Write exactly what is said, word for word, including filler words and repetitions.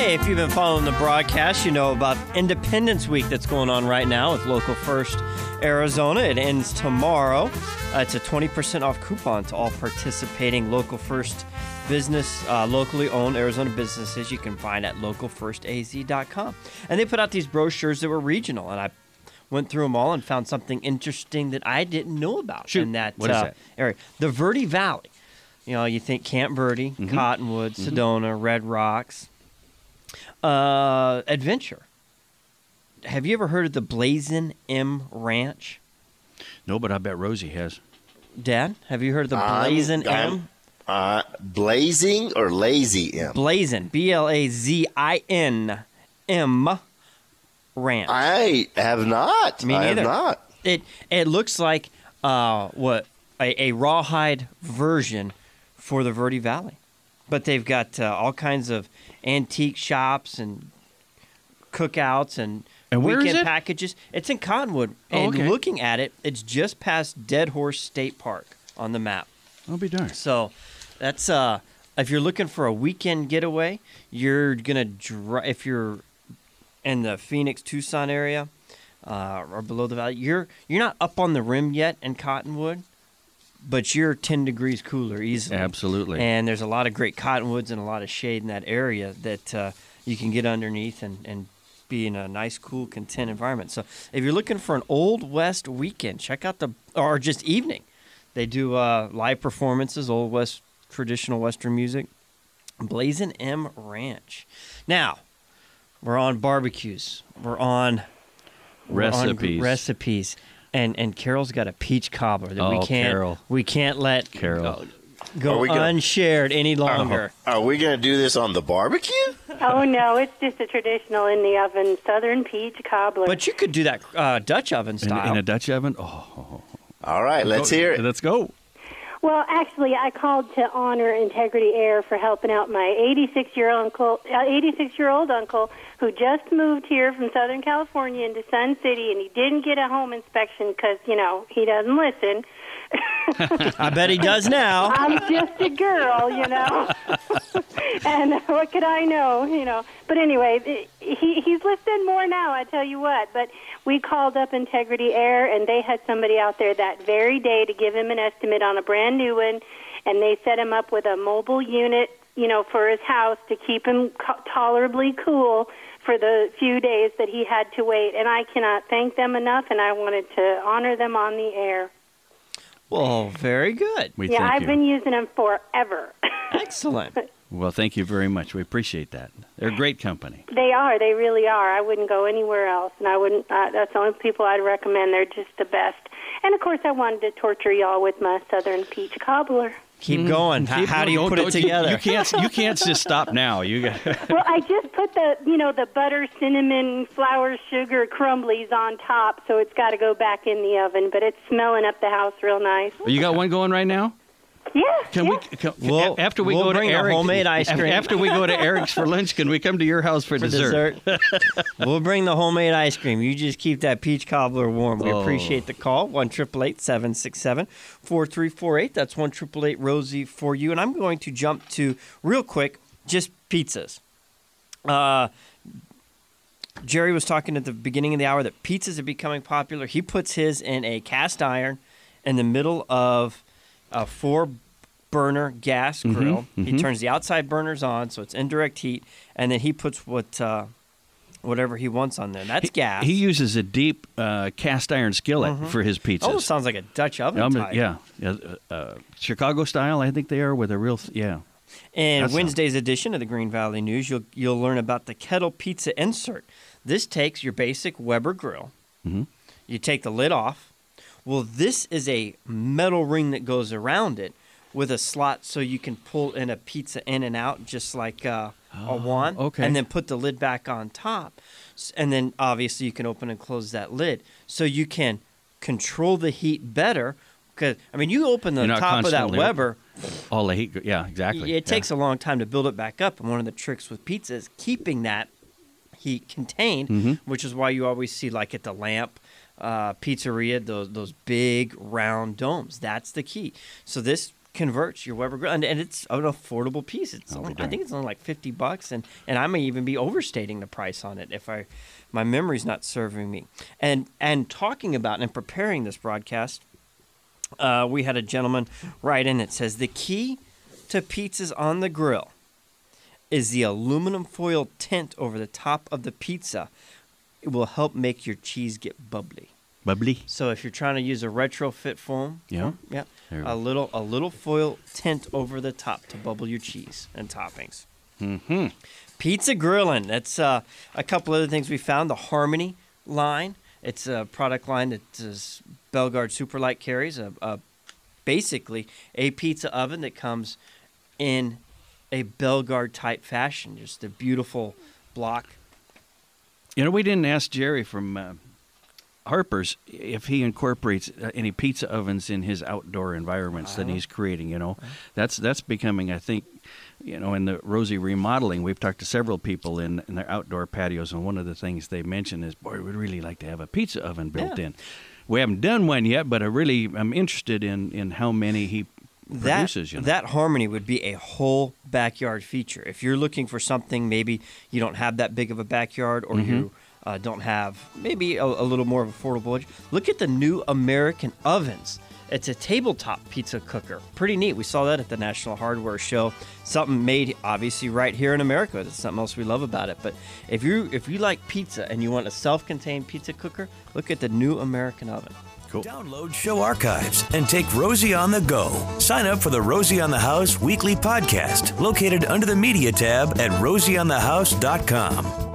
Hey, if you've been following the broadcast, you know about Independence Week that's going on right now with Local First Arizona. It ends tomorrow. Uh, it's a twenty percent off coupon to all participating Local First business, uh, locally owned Arizona businesses you can find at local first a z dot com. And they put out these brochures that were regional, and I went through them all and found something interesting that I didn't know about Shoot. in that, What is uh, that? area. The Verde Valley. You know, you think Camp Verde, Mhm. Cottonwood, Mhm. Sedona, Red Rocks. Uh, adventure. Have you ever heard of the Blazin' M Ranch? No, but I bet Rosie has. Dad, have you heard of the I'm- Blazin' I'm- M? Uh, blazing or lazy M? Blazin', B L A Z I N M Ranch. I have not. Me I have neither. not. It it looks like uh what a, a rawhide version for the Verde Valley, but they've got uh, all kinds of antique shops and cookouts and, And where is weekend it? packages. It's in Cottonwood, Oh, and okay. looking at it, it's just past Dead Horse State Park on the map. I'll be darned. So that's uh if you're looking for a weekend getaway, you're gonna dri- if you're in the Phoenix Tucson area uh, or below the valley, you're you're not up on the rim yet in Cottonwood, but you're ten degrees cooler easily. Absolutely. And there's a lot of great cottonwoods and a lot of shade in that area that uh, you can get underneath and, and be in a nice, cool, content environment. So if you're looking for an Old West weekend, check out the or just evening. They do uh, live performances, Old West traditional Western music. Blazin' M Ranch. Now, we're on barbecues. We're on we're on Recipes. recipes. And and Carol's got a peach cobbler that we Oh, can't Carol. we can't let Carol. go, go Are we gonna- unshared any longer. Are we going to do this on the barbecue? Oh, no, it's just a traditional in the oven Southern peach cobbler. But you could do that uh, Dutch oven in, style. in a Dutch oven? Oh. All right, let's Go- hear it. Let's go. Well, actually, I called to honor Integrity Air for helping out my eighty-six-year-old uncle, uh, eighty-six-year-old uncle who just moved here from Southern California into Sun City, and he didn't get a home inspection because, you know, he doesn't listen. I bet he does now. I'm just a girl, you know. And what could I know, you know? But anyway, he he's listening more now, I tell you what. But we called up Integrity Air, and they had somebody out there that very day to give him an estimate on a brand new one, and they set him up with a mobile unit, you know, for his house to keep him co- tolerably cool for the few days that he had to wait. And I cannot thank them enough, and I wanted to honor them on the air. Well, very good. We yeah, thank I've you. been using them forever. Excellent. Well, thank you very much. We appreciate that. They're a great company. They are. They really are. I wouldn't go anywhere else, and I wouldn't. Uh, that's the only people I'd recommend. They're just the best. And of course, I wanted to torture y'all with my Southern peach cobbler. Keep going. How, Keep how do you going. put Don't- it don't- together? You, can't. You can't just stop now. You got. Well, I just put the, you know, the butter, cinnamon, flour, sugar crumblies on top, so it's got to go back in the oven. But it's smelling up the house real nice. You got one going right now? Yeah. Can yeah. we? Can, We'll- after we we'll go bring to the Eric's, homemade ice af- cream. After we go to Eric's for lunch, can we come to your house for, For dessert? dessert. We'll bring the homemade ice cream. You just keep that peach cobbler warm. We Oh. appreciate the call. one eight eight eight, seven six seven, four three four eight. That's one eight eight eight, Rosie for you. And I'm going to jump to, real quick, just pizzas. Uh, Jerry was talking at the beginning of the hour that pizzas are becoming popular. He puts his in a cast iron in the middle of a four burner gas grill. He mhm. turns the outside burners on, so it's indirect heat, and then he puts what uh, whatever he wants on there. That's He- gas. He uses a deep uh, cast iron skillet for his pizzas. Almost sounds like a Dutch oven Um, type. yeah, yeah uh, uh, Chicago style. I think they are with a real. Yeah. In That's Wednesday's edition of the Green Valley News, you'll you'll learn about the kettle pizza insert. This takes your basic Weber grill. Mhm. You take the lid off. Well, this is a metal ring that goes around it with a slot so you can pull in a pizza in and out just like uh, a wand. okay. And then put the lid back on top. S- And then obviously you can open and close that lid so you can control the heat better. Because I mean, you open the You're not top of that constantly Weber. All the heat. go- Yeah, exactly. It takes a long time to build it back up, and one of the tricks with pizza is keeping that heat contained, Mhm. which is why you always see, like at the Lamp uh, Pizzeria, those those big round domes. That's the key. So this converts your Weber grill, and, and it's an affordable piece. It's Oh, only, I darn. think it's only like fifty bucks, and, and I may even be overstating the price on it if I my memory's not serving me. And and talking about and preparing this broadcast, uh, we had a gentleman write in that says the key to pizzas on the grill is the aluminum foil tint over the top of the pizza. It will help make your cheese get bubbly. Bubbly. So if you're trying to use a retrofit foam, Yeah. yeah, There we a go. little a little foil tint over the top to bubble your cheese and toppings. Mm-hmm. Pizza grilling. That's uh, a couple other things we found. The Harmony line. It's a product line that is Belgard Superlight carries. A, a basically a pizza oven that comes in a Belgard type fashion. Just a beautiful block. You know, we didn't ask Jerry from uh, Harper's if he incorporates uh, any pizza ovens in his outdoor environments that he's creating. You know, that's that's becoming, I think, you know, in the Rosie remodeling, we've talked to several people in, in their outdoor patios, and one of the things they mentioned is, boy, we'd really like to have a pizza oven built Yeah. in. We haven't done one yet, but I really am interested in, in how many he That, produces. You know? that Harmony would be a whole backyard feature. If you're looking for something, maybe you don't have that big of a backyard, or Mm-hmm. you uh, don't have maybe a, a little more of affordable budget. Look at the new American ovens. It's a tabletop pizza cooker. Pretty neat. We saw that at the National Hardware Show. Something made obviously right here in America. That's something else we love about it. But if you if you like pizza and you want a self-contained pizza cooker, look at the new American oven. Cool. Download show archives and take Rosie on the go. Sign up for the Rosie on the House weekly podcast located under the media tab at rosie on the house dot com.